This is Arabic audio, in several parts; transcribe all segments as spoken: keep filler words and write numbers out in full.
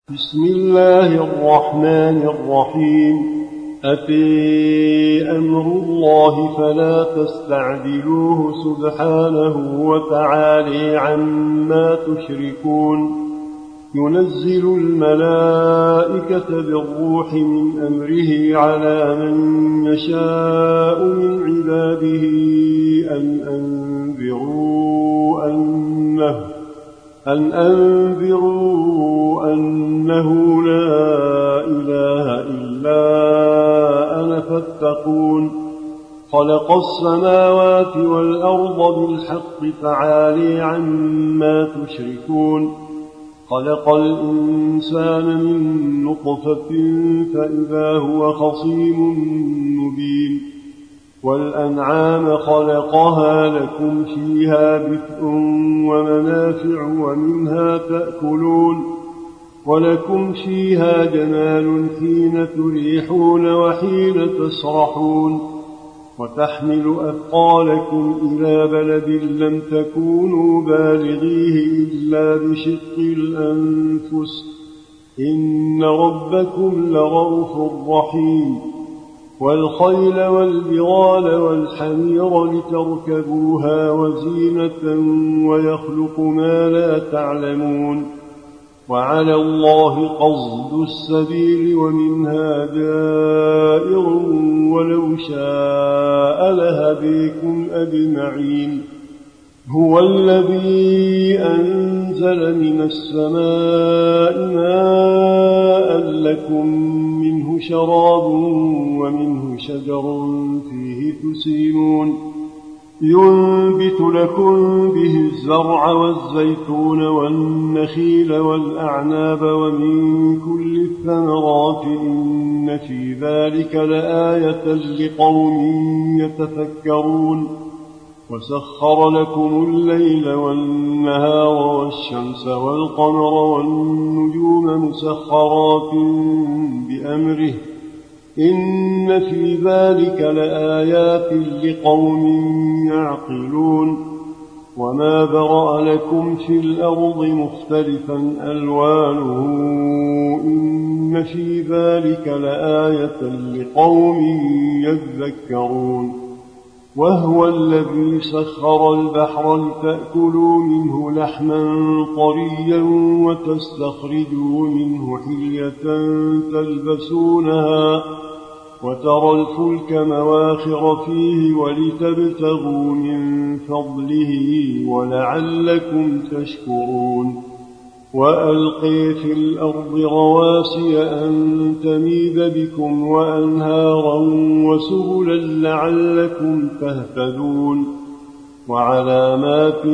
بسم الله الرحمن الرحيم أفي أمر الله فلا تستعجلوه سبحانه وتعالى عما تشركون ينزل الملائكة بالروح من أمره على من يشاء من عباده أن أنذروا أنه أن أنذروا أنه لا إله إلا أنا فاتقون خلق السماوات والأرض بالحق تعالى عما تشركون خلق الإنسان من نطفة فإذا هو خصيم مبين والأنعام خلقها لكم فيها دفء ومنافع ومنها تأكلون ولكم فيها جمال حين تريحون وحين تسرحون وتحمل أثقالكم إلى بلد لم تكونوا بالغيه إلا بشق الأنفس إن ربكم لرؤوف رحيم والخيل والبغال والحمير لتركبوها وزينة ويخلق ما لا تعلمون وعلى الله قصد السبيل ومنها جائر ولو شاء لهديكم أجمعين هو الذي أنزل من السماء ماء لكم منه شراب ومنه شجر فيه تسيمون ينبت لكم به الزرع والزيتون والنخيل والأعناب ومن كل الثمرات إن في ذلك لآية لقوم يتفكرون وسخر لكم الليل والنهار والشمس والقمر والنجوم مسخرات بأمره إن في ذلك لآيات لقوم يعقلون وما برأ لكم في الأرض مختلفا ألوانه إن في ذلك لآية لقوم يذكرون وهو الذي سخر البحر لتأكلوا منه لحما طريا وتستخرجوا منه حلية تلبسونها وترى الفلك مواخر فيه ولتبتغوا من فضله ولعلكم تشكرون وألقي في الأرض رواسي أن تميد بكم وأنهارا وسبلا لعلكم تهتدون وعلامات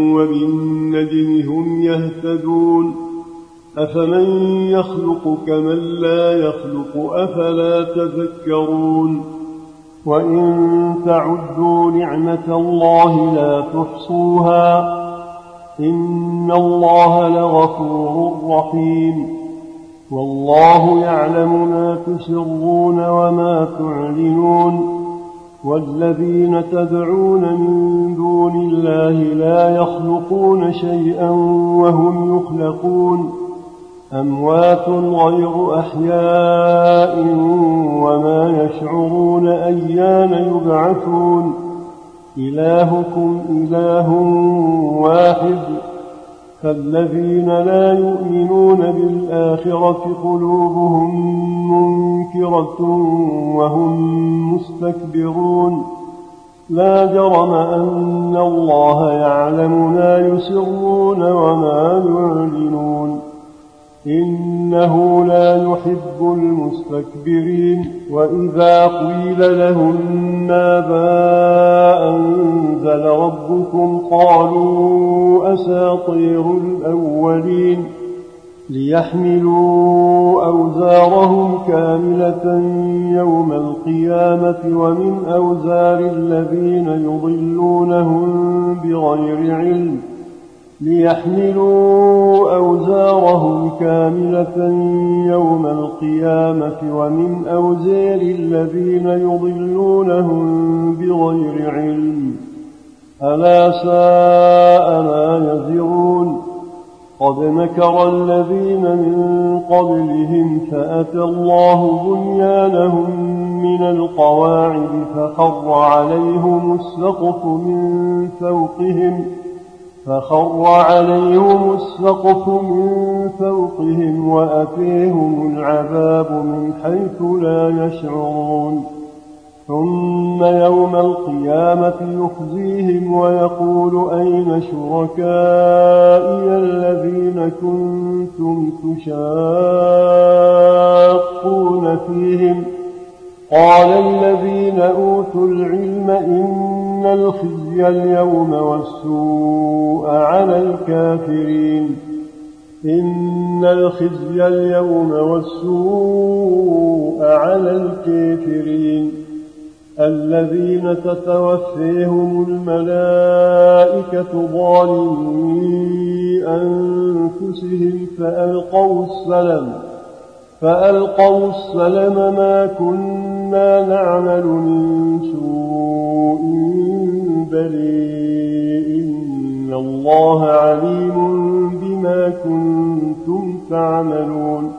وبالنجم هم يهتدون أفمن يخلق كمن لا يخلق أفلا تذكرون وإن تعدوا نعمة الله لا تحصوها إن الله لغفور رحيم والله يعلم ما تسرون وما تعلنون والذين تدعون من دون الله لا يخلقون شيئا وهم يخلقون أموات غير أحياء وما يشعرون أيان يبعثون إلهكم إله واحد فالذين لا يؤمنون بالآخرة قلوبهم منكرة وهم مستكبرون لا جرم أن الله يعلم ما يسرون وما يعلنون إنه لا يحب المستكبرين وإذا قيل لهم ماذا أنزل ربكم قالوا أساطير الأولين ليحملوا أوزارهم كاملة يوم القيامة ومن أوزار الذين يضلونهم بغير علم ليحملوا أوزارهم كاملة يوم القيامة ومن أوزار الذين يضلونهم بغير علم ألا ساء ما يزرون قد مكر الذين من قبلهم فأتى الله بنيانهم من القواعد فخر عليهم السقف من فوقهم فخر عليهم السقف من فوقهم وأتيهم العذاب من حيث لا يشعرون ثم يوم القيامة يخزيهم ويقول أين شركائي الذين كنتم تشاقون فيهم قال الذين أوتوا العلم إن الخزي اليوم والسوء على الكافرين إن الخزي اليوم والسوء على الكافرين الذين تتوفيهم الملائكة ظالمي أنفسهم فألقوا السلم فألقوا السلم ما كنا نعمل من سوء بلى إن الله عليم بما كنتم تعملون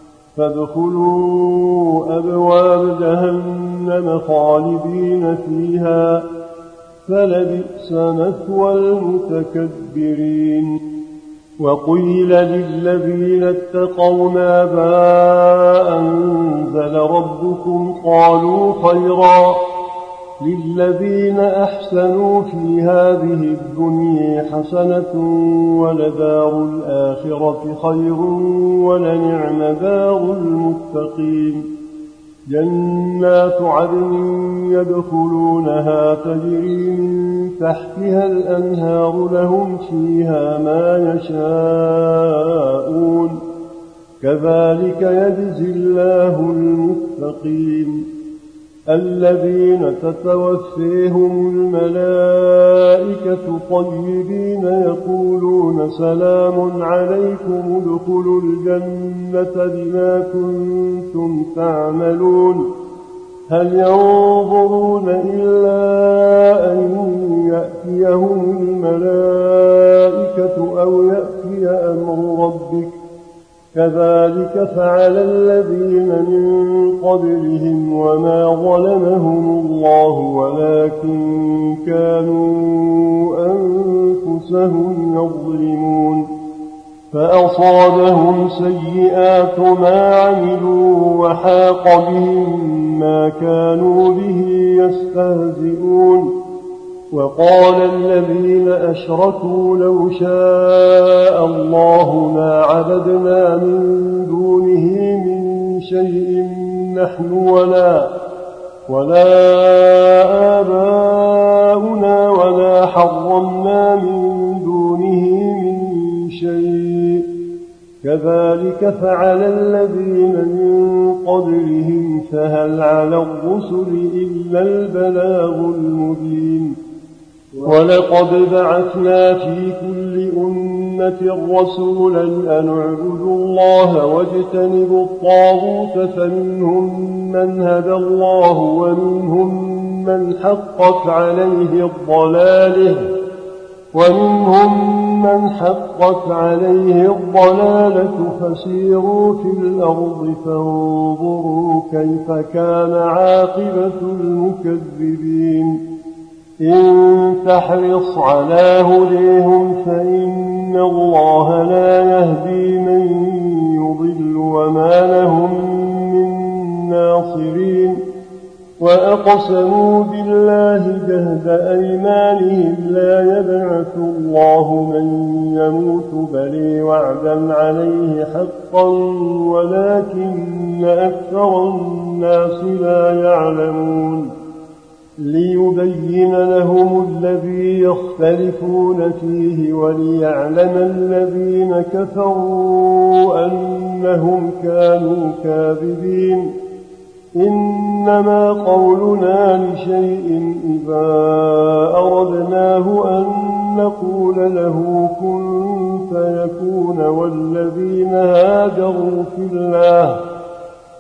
فادخلوا أبواب جهنم خالدين فيها فلبئس مثوى المتكبرين وقيل للذين اتقوا ماذا أنزل ربكم قالوا خيرا للذين أحسنوا في هذه الدنيا حسنة ولدار الآخرة خير ولنعم دار المتقين جنات عدن يدخلونها تجري من تحتها الأنهار لهم فيها ما يشاءون كذلك يجزي الله المتقين الذين تتوفيهم الملائكة طيبين يقولون سلام عليكم ادخلوا الجنة بما كنتم تعملون هل ينظرون إلا أن يأتيهم الملائكة أو يأتي أمر ربك كذلك فعل الذين من قبلهم وما ظلمهم الله ولكن كانوا أنفسهم يظلمون فأصابهم سيئات ما عملوا وحاق بهم ما كانوا به يستهزئون وقال الذين أشركوا لو شاء الله ما عبدنا من دونه من شيء نحن ولا ولا آباؤنا ولا حرمنا من دونه من شيء كذلك فعل الذين من قبلهم فهل على الرسل إلا البلاغ المبين ولقد بعثنا في كل أمة رسولا أن اعبدوا الله واجتنبوا الطاغوت فمنهم من هدى الله ومنهم من حقت عليه الضلالة ومنهم من حقت عليه الضلالة فسيروا في الأرض فانظروا كيف كان عاقبة المكذبين إن تحرص على هديهم فإن الله لا يهدي من يضل وما لهم من ناصرين وأقسموا بالله جهد أيمانهم لا يبعث الله من يموت بل وعدا عليه حقا ولكن أكثر الناس لا يعلمون ليبين لهم الذي يختلفون فيه وليعلم الذين كفروا أنهم كانوا كاذبين إنما قولنا لشيء إذا أردناه أن نقول له كن فيكون والذين هاجروا في الله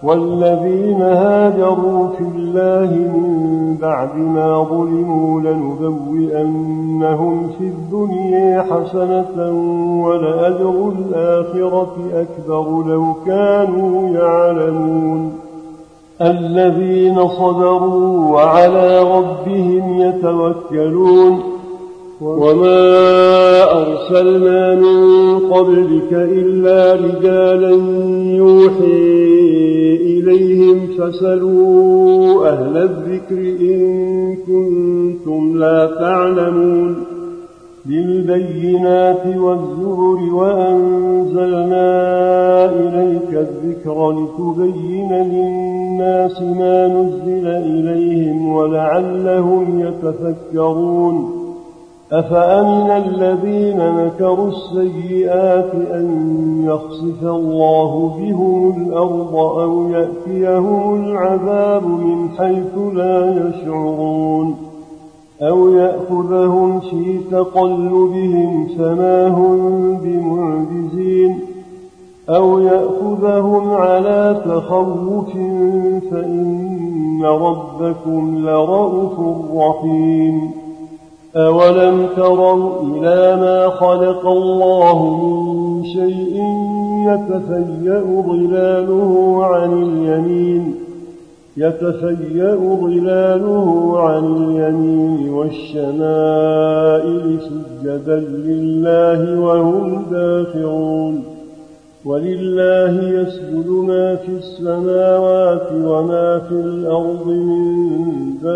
والذين هاجروا في الله من بعد ما ظلموا لنبوئنهم في الدنيا حسنة ولأجر الآخرة أكبر لو كانوا يعلمون الذين صبروا وعلى ربهم يتوكلون وما أرسلنا من قبلك إلا رجالا يوحي إليهم فاسألوا أهل الذكر إن كنتم لا تعلمون بالبينات والزبر وأنزلنا إليك الذكر لتبين للناس ما نزل إليهم ولعلهم يتفكرون أفأمن الذين مكروا السيئات أن يخسف الله بهم الأرض أو يأتيهم العذاب من حيث لا يشعرون أو يأخذهم في تقلبهم فما هم بمعجزين أو يأخذهم على تخوف فإن ربكم لرءوف رحيم أولم تروا إلى ما خلق الله من شيء يتفيأ ظلاله عن اليمين يتفيأ ظلاله عن اليمين والشمائل سجدا لله وهم داخرون ولله يسجد ما في السماوات وما في الأرض من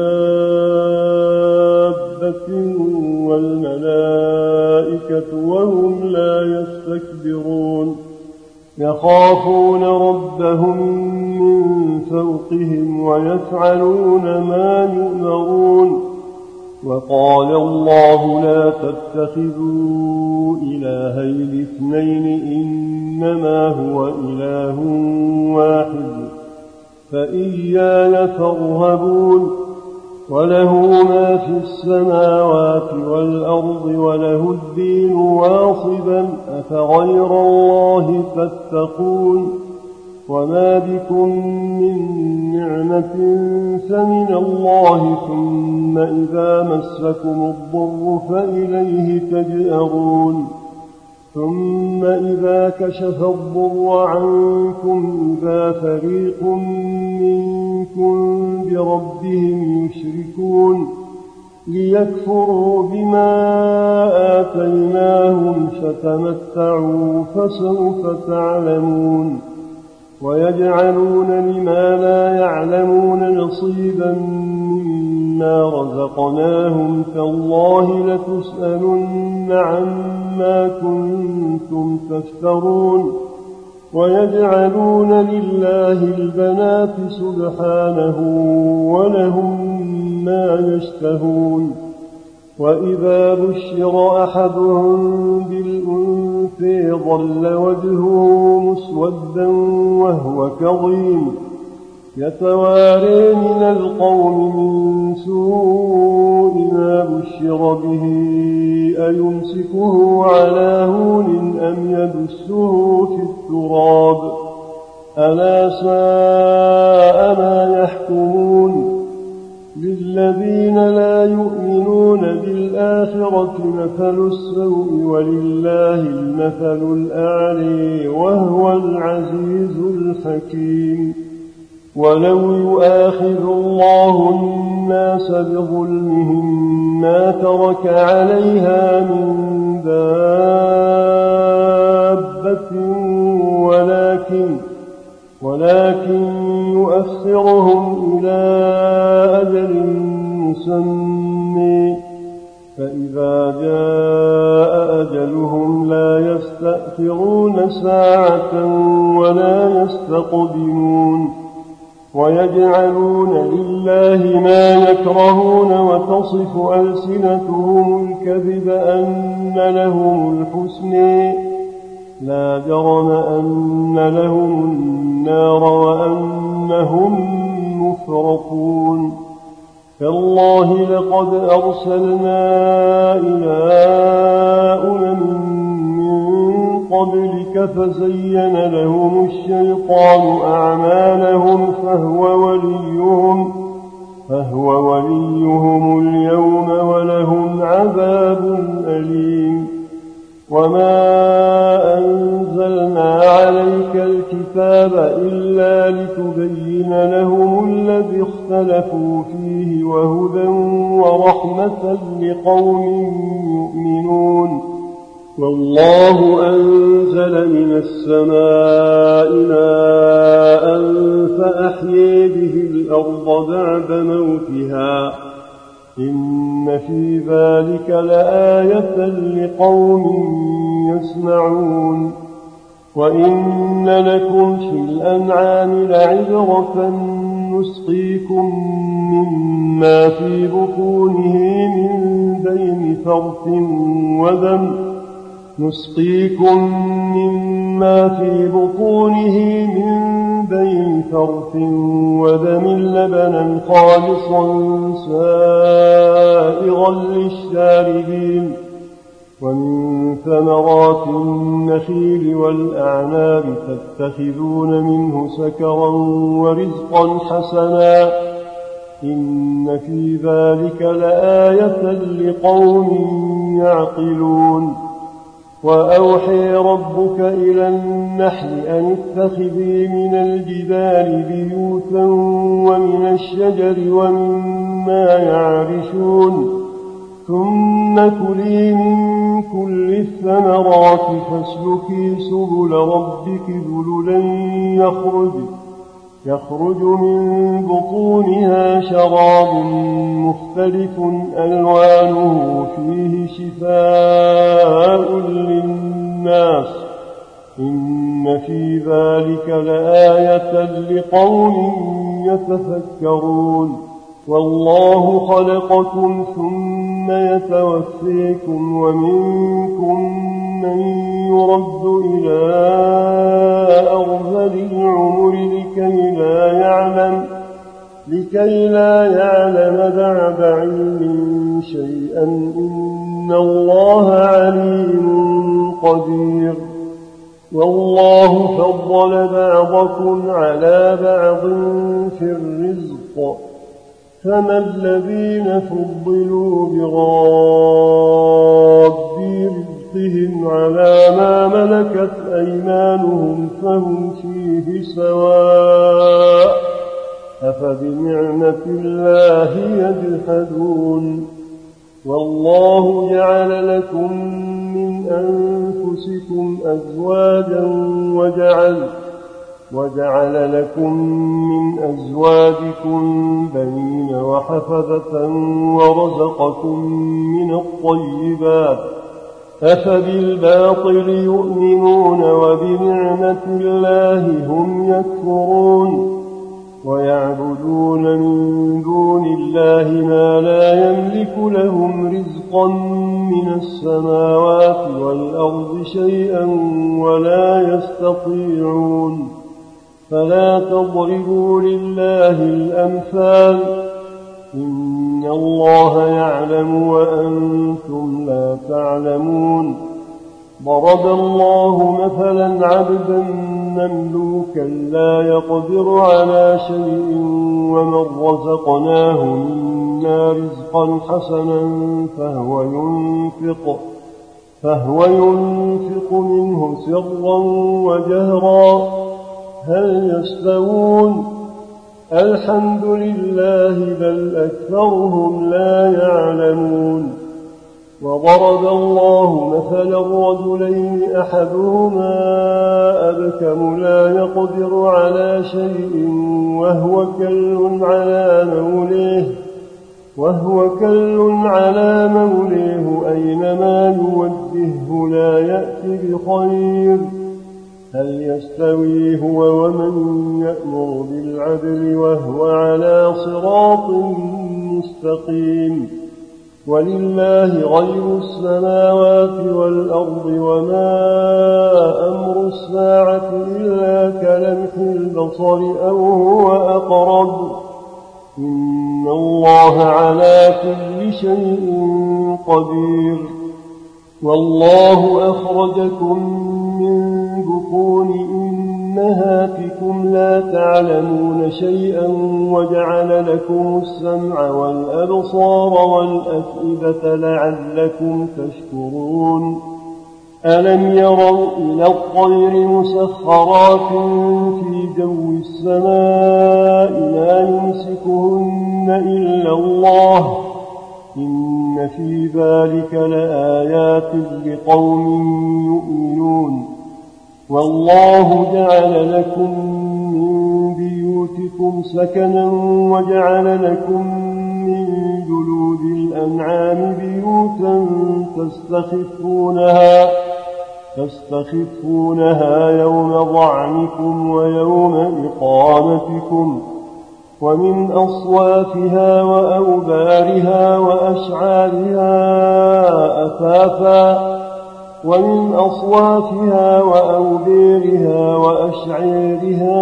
دابة والملائكة وهم لا يستكبرون يخافون ربهم من فوقهم ويفعلون ما يؤمرون وقال الله لا تتخذوا إلهين اثنين إنما هو إله واحد فإياي فارهبون وله ما في السماوات والأرض وله الدين واصبا أفغير الله تتقون وما بكم من نعمة فمن الله ثم إذا مسكم الضر فإليه تجأرون ثم إذا كشف الضر عنكم إذا فريق منكم بربهم يشركون ليكفروا بما آتيناهم فتمتعوا فسوف تعلمون ويجعلون لما لا يعلمون نصيبا مما رزقناهم تالله لتسألن عما كنتم تفترون ويجعلون لله البنات سبحانه ولهم ما يشتهون وإذا بشر أحدهم بالأنثى ظل وجهه مسودا وهو كظيم يتواري من القوم من سوء ما بشر به أيمسكه على هون أم يدسه في التراب ألا ساء ما يحكمون للذين لا يؤمنون بالآخرة مثل السوء ولله المثل الأعلى وهو العزيز الحكيم ولو يؤاخذ الله الناس بظلمهم ما ترك عليها من دابة ولكن ولكن يؤخرهم إلى أجل مسمى فإذا جاء أجلهم لا يستأخرون ساعة ولا يستقدمون ويجعلون لله ما يكرهون وتصف ألسنتهم الكذب أن لهم الحسنى لا جرم أن لهم النار وأنهم مفرطون تالله لقد أرسلنا إلى أمم من قبلك فزين لهم الشيطان أعمالهم فهو وليهم, فهو وليهم اليوم ولهم عذاب أليم. وما أنزلنا عليك الكتاب إلا لتبين لهم الذي اختلفوا فيه وهدى ورحمة لقوم يؤمنون. والله أنزل من السماء ماء فأحيي به الأرض بعد موتها إن في ذلك لآية لقوم يسمعون. وإن لكم في الأنعام لعبرة نسقيكم مما في بطونه من بين فرث ودم نسقيكم مما في بطونه من بين فرث ودم لبنا خالصا سائغا للشاربين ومن ثمرات النخيل والأعناب تتخذون منه سكرا ورزقا حسنا إن في ذلك لآية لقوم يعقلون. وأوحي ربك إلى النحل أن اتخذي من الجبال بيوتا ومن الشجر ومما يعرشون ثم كلي من كل الثمرات فاسلكي سبل ربك ذللا يخرج يخرج من بطونها شراب مختلف ألوانه فيه شفاء للناس إن في ذلك لآية لقوم يتفكرون. والله خلقكم ثم يتوفيكم ومنكم من يرد إلى أرذل العمر لكي لا يعلم لكي لا يعلم بعد علم شيئا إن الله عليم قدير. والله فضل بعضكم على بعض في الرزق فما الذين فضلوا براد رزقهم على ما ملكت أيمانهم فهم فيه سواء أفبنعمة الله يجحدون. والله جعل لكم من أنفسكم أزواجا وجعل وجعل لكم من أزواجكم بنين وحفظة ورزقكم من الطيبات أفبالباطل يؤمنون وبنعمة الله هم يكفرون. ويعبدون من دون الله ما لا يملك لهم رزقا من السماوات والأرض شيئا ولا يستطيعون. فلا تضربوا لله الأمثال إن الله يعلم وأنتم لا تعلمون. ضرب الله مثلا عبدا مملوكا لا يقدر على شيء ومن رزقناه منا رزقا حسنا فهو ينفق فهو ينفق منه سرا وجهرا هل يستوون الحمد لله بل أكثرهم لا يعلمون. وضرب الله مثلا رجلين أحدهما أبكم لا يقدر على شيء وهو كل على موليه وهو كل على موليه أينما يوجهه لا يأتي بخير هل يستوي هو ومن يأمر بالعدل وهو على صراط مستقيم. ولله غيب السماوات والأرض وما أمر الساعة إلا كلمح البصر أو هو أقرب إن الله على كل شيء قدير. والله أخرجكم من بطون أمهاتكم لا تعلمون شيئا وجعل لكم السمع والأبصار والأفئدة لعلكم تشكرون ألم يروا إلى الطير مسخرات في جو السماء ما يمسكهن إلا الله إن في ذلك لآيات لقوم يؤمنون والله جعل لكم من بيوتكم سكنا وجعل لكم من جلود الأنعام بيوتا تستخفونها تستخفونها يوم ضعنكم ويوم إقامتكم ومن أصوافها وأوبارها وأشعارها أثاثا ومن أصوافها وأوبارها وأشعارها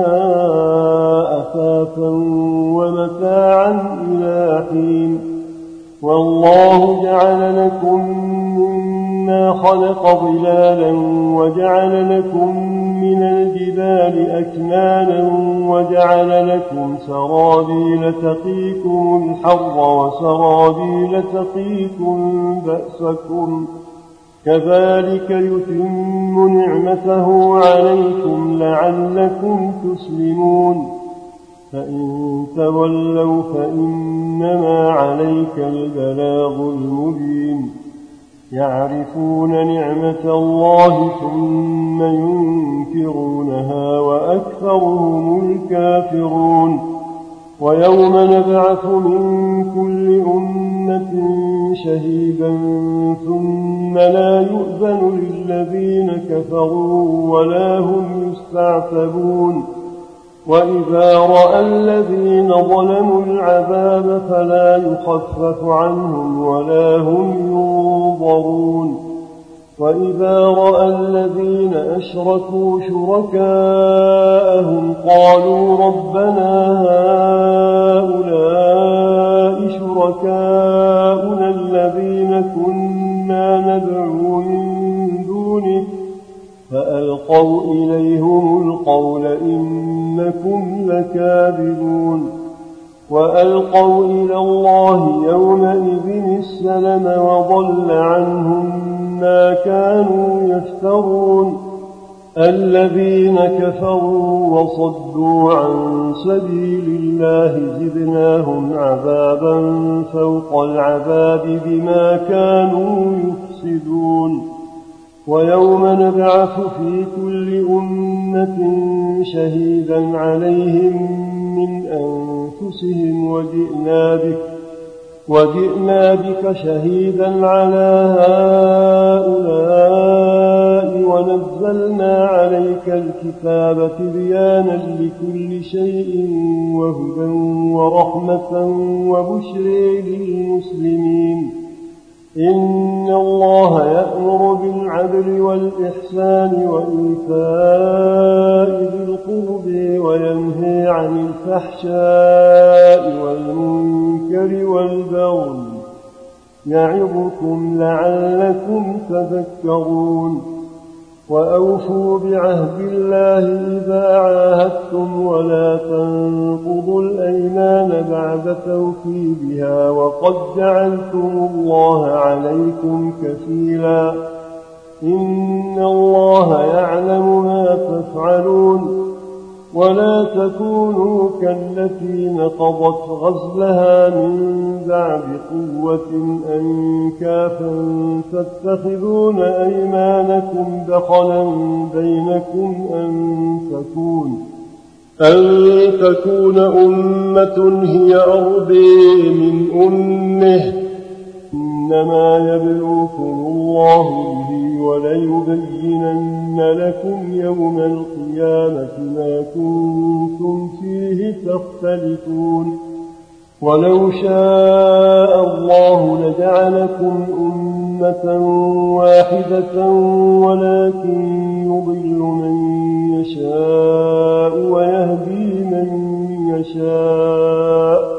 أثاثا ومتاعا إلى حين والله جعل لكم مما خلق ظلالا وجعل لكم من الجبال أكنانا وجعل لكم سرابيل تقيكم الحر وسرابيل تقيكم بأسكم كذلك يتم نعمته عليكم لعلكم تسلمون فإن تولوا فإنما عليك البلاغ المبين يعرفون نعمة الله ثم ينكرونها وأكثرهم الكافرون ويوم نبعث من كل أمة شهيدا ثم لا يؤذن للذين كفروا ولا هم يستعتبون وإذا رأى الذين ظلموا العذاب فلا يخفف عنهم ولا هم ينظرون وإذا رأى الذين أشركوا شركاءهم قالوا ربنا هؤلاء شركاؤنا الذين كنا ندعو من دونه فألقوا إليهم القول إنكم لكاذبون وألقوا إلى الله يومئذ السلم وضل عنهم ما كانوا يفترون الذين كفروا وصدوا عن سبيل الله زدناهم عذابا فوق العذاب بما كانوا يفسدون ويوم نبعث في كل أمة شهيدا عليهم من أنفسهم وجئنا بك وجئنا بك شهيدا على هؤلاء ونزلنا عليك الكتاب تبيانا لكل شيء وهدى ورحمة وبشرى للمسلمين إن الله يأمر بالعدل والإحسان وإيتاء ذي القرب وينهى عن الفحشاء والمنكر والبغي يعظكم لعلكم تذكرون وأوفوا بعهد الله إذا عاهدتم ولا تنقضوا الأيمان بعد توكيدها وقد جعلتم الله عليكم كفيلا إن الله يعلم ما تفعلون ولا تكونوا كالتي نقضت غزلها من بعد قوة أنكافا تتخذون أيمانكم دخلا بينكم أن تكون أن تكون أمة هي أرضي من أمه إنما يبلوكم الله به وليبينن لكم يوم القيامة ما كنتم فيه تختلفون ولو شاء الله لجعلكم أمة واحدة ولكن يضل من يشاء ويهدي من يشاء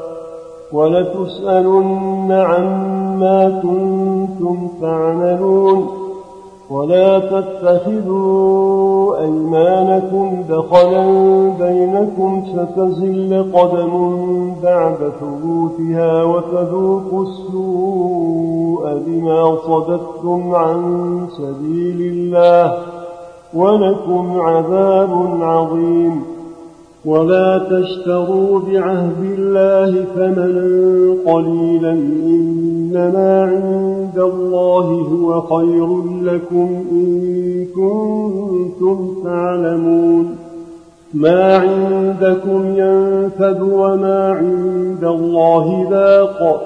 ولتسألن عما كنتم تعملون ولا تتخذوا أيمانكم دخلا بينكم فتزل قدم بعد ثبوتها وتذوقوا السوء بما صددتم عن سبيل الله ولكم عذاب عظيم. ولا تشتروا بعهد الله ثمنا قليلا إنما عند الله هو خير لكم إن كنتم تعلمون. ما عندكم ينفد وما عند الله باق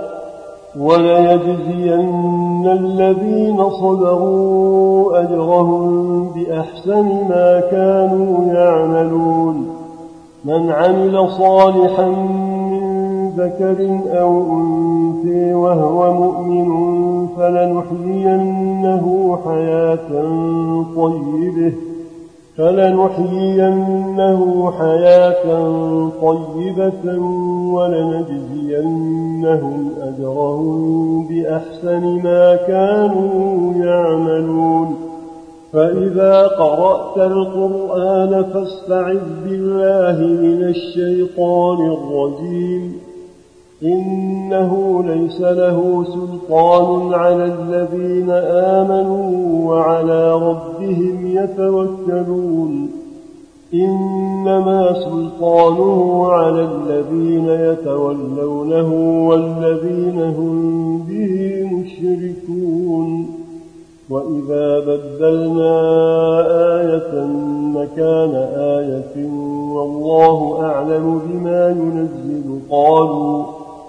وليجزين الذين صبروا أجرهم بأحسن ما كانوا يعملون. من عمل صالحا من ذكر أو أنثى وهو مؤمن فلنحيينه حياة طيبة فلنحيينه حياة طيبة ولنجزينهم أجرهم بأحسن ما كانوا يعملون. فإذا قرأت القرآن فاستعذ بالله من الشيطان الرجيم. إنه ليس له سلطان على الذين آمنوا وعلى ربهم يتوكلون. إنما سلطانه على الذين يتولونه والذين هم به مشركون. وإذا بدلنا آية مكان آية والله أعلم بما ينزل قالوا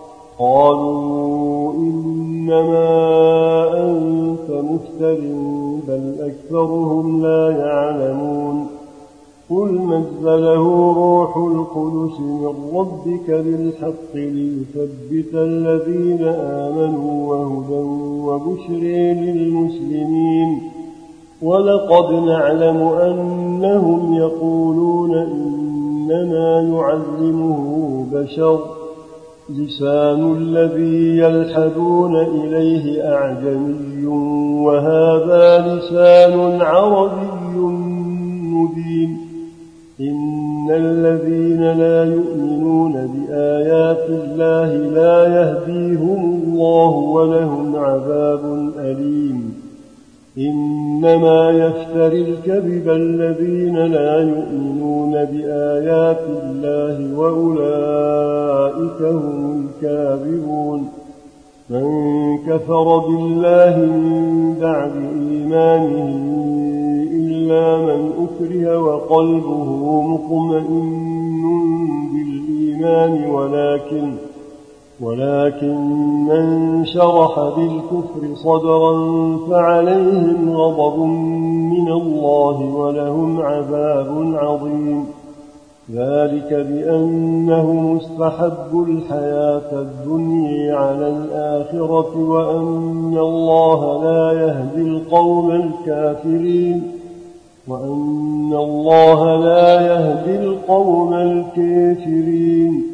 قالوا إنما أنت مفتر بل أكثرهم لا يعلمون. قل نزله روح القدس من ربك بالحق ليثبت الذين آمنوا وهدى وبشر للمسلمين. ولقد نعلم أنهم يقولون إنما يعلمه بشر لسان الذي يلحدون إليه أعجمي وهذا لسان عربي مبين. إن الذين لا يؤمنون بآيات الله لا يهديهم الله ولهم عذاب أليم. إنما يفتري الكذب الذين لا يؤمنون بآيات الله وأولئك هم الكاذبون. من كفر بالله من بعد إيمانه إلا من أكره وقلبه مطمئن بالإيمان ولكن ولكن من شرح بالكفر صدرا فعليهم غضب من الله ولهم عذاب عظيم. ذلك بأنهم استحبوا الحياة الدنيا على الآخرة وأن الله لا يهدي القوم الكافرين وأن الله لا يهدي القوم الكافرين.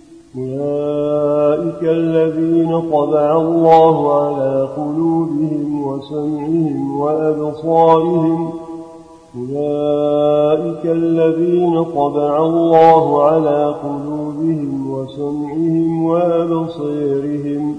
أولئك الذين طبع الله على قلوبهم وسمعهم وأبصارهم أولئك الذين طبع الله على قلوبهم وسمعهم وأبصارهم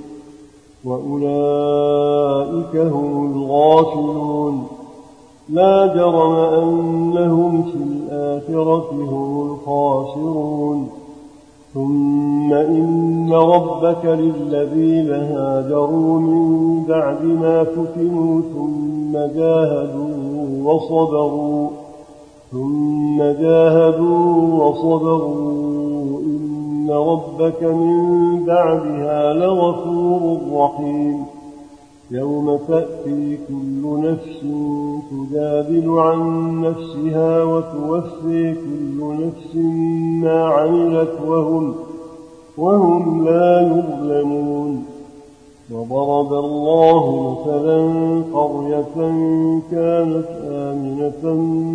وأولئك هم الغافلون. لا جرم أنهم في الآخرة هم الخاسرون. ثم إن ربك للذين هاجروا من بعد ما فتنوا ثم جاهدوا وصبروا ثم جاهدوا وصبروا إن ربك من بعدها لغفور رحيم. يوم تأتي كل نفس تجادل عن نفسها وتوفي كل نفس ما عملت وهم, وهم لا يظلمون. وضرب الله مثلا قرية كانت آمنة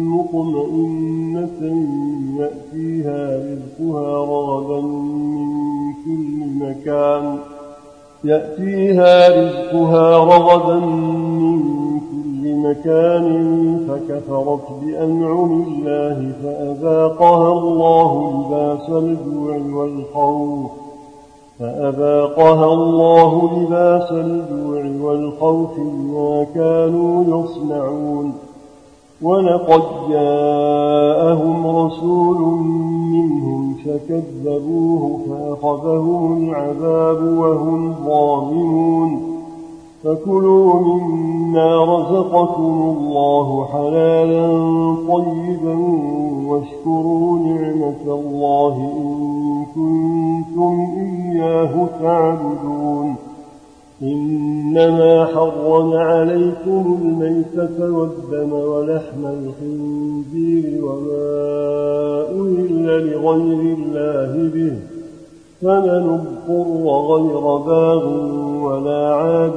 مطمئنة يأتيها رزقها رغدا من كل مكان يأتيها رزقها رغدا من كل مكان فكفرت بأنعم الله فأذاقها الله لباس الجوع والخوف فأذاقها الله لباس الجوع والخوف بما كانوا يصنعون. ولقد جاءهم رسول منهم فكذبوه فأخذهم العذاب وهم ظالمون. فكلوا مما رزقكم الله حلالا طيبا واشكروا نعمة الله إن كنتم إياه تعبدون. إنما حرم عليكم الميتة والدم ولحم الخنزير وما أهل لغير الله به فمن اضطر غير باغ ولا عاد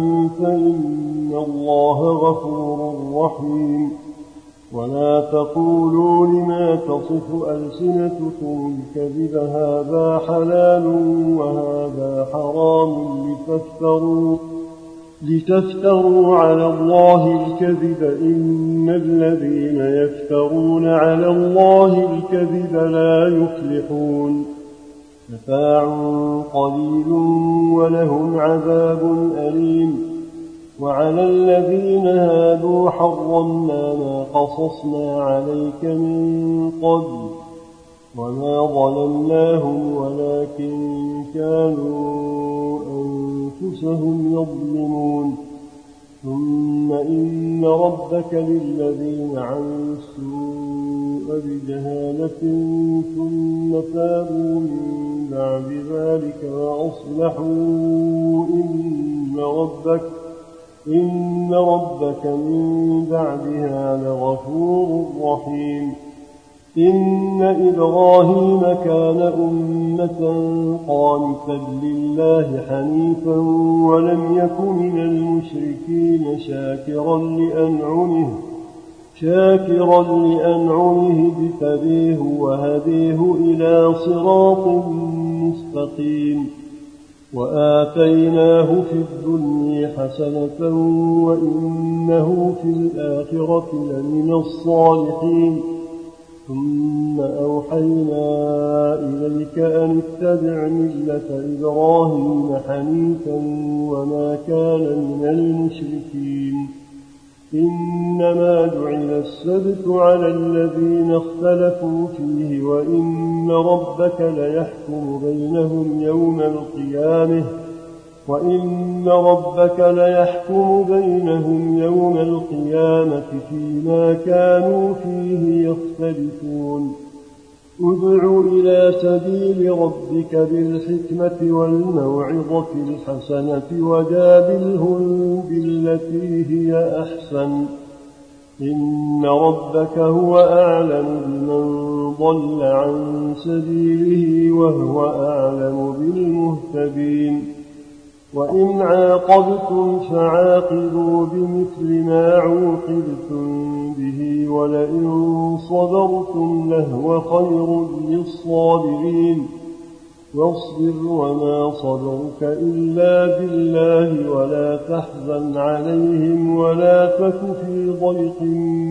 فإن الله غفور رحيم. ولا تقولوا لما تصف ألسنتكم الكذب هذا حلال وهذا حرام لتفتروا, لتفتروا على الله الكذب إن الذين يفترون على الله الكذب لا يفلحون. متاع قليل ولهم عذاب أليم. وعلى الذين هادوا حرمنا ما قصصنا عليك من قبل وما ظلمناهم ولكن كانوا أنفسهم يظلمون. ثم إن ربك للذين عملوا السوء بجهالة ثم تابوا من بعد ذلك وأصلحوا إن ربك إن ربك من بعدها لغفور رحيم. إن إبراهيم كان أمة قانتا لله حنيفا ولم يك من المشركين شاكرا لأنعمه شاكرا لأنعمه بتبيه وهديه إلى صراط مستقيم. وآتيناه في الدنيا حسنة وإنه في الآخرة لمن الصالحين. ثم أوحينا إليك أن اتبع ملة إبراهيم حنيفا وما كان من المشركين. إنما جعل السبت على الذين اختلفوا فيه وإن ربك ليحكم بينهم يوم القيامة وإن ربك ليحكم بينهم يوم القيامة فيما كانوا فيه يختلفون. ادع إلى سبيل ربك بالحكمة والموعظة الحسنة وجادلهم بالتي هي أحسن. إن ربك هو أعلم بمن ضل عن سبيله وهو أعلم بالمهتدين. وإن عاقبتم فعاقبوا بمثل ما عوقبتم به ولئن صبرتم لهو خير للصابرين. واصبر وما صبرك إلا بالله ولا تحزن عليهم ولا تك في ضيق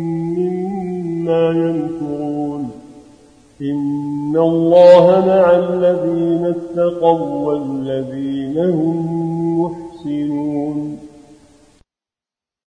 مما يمكرون. إن الله مع الذين اتقوا والذين هم محسنون.